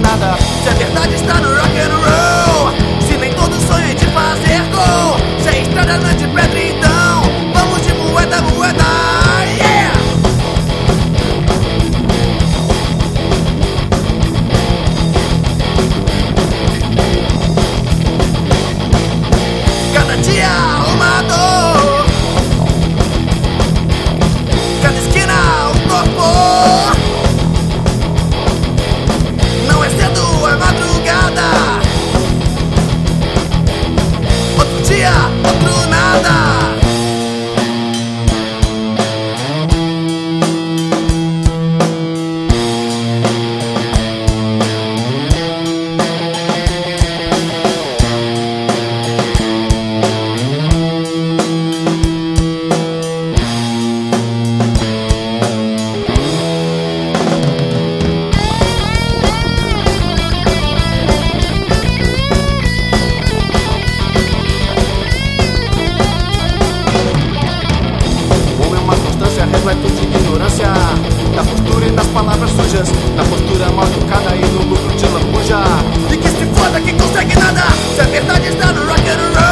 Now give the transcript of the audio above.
nada. Se a verdade está no rock and roll, se nem todo sonho é de fazer gol, se a estrada não é de pedra, então vamos de moeda, moeda, yeah! Cada dia uma dor, cada esquina um torpor. Não é cedo, é madrugada, outro dia, outro nada. Repleto de ignorância, da postura e das palavras sujas, da postura mal educada e do lucro de lambuja. E que se foda quem consegue nada, se a verdade está no rock and roll.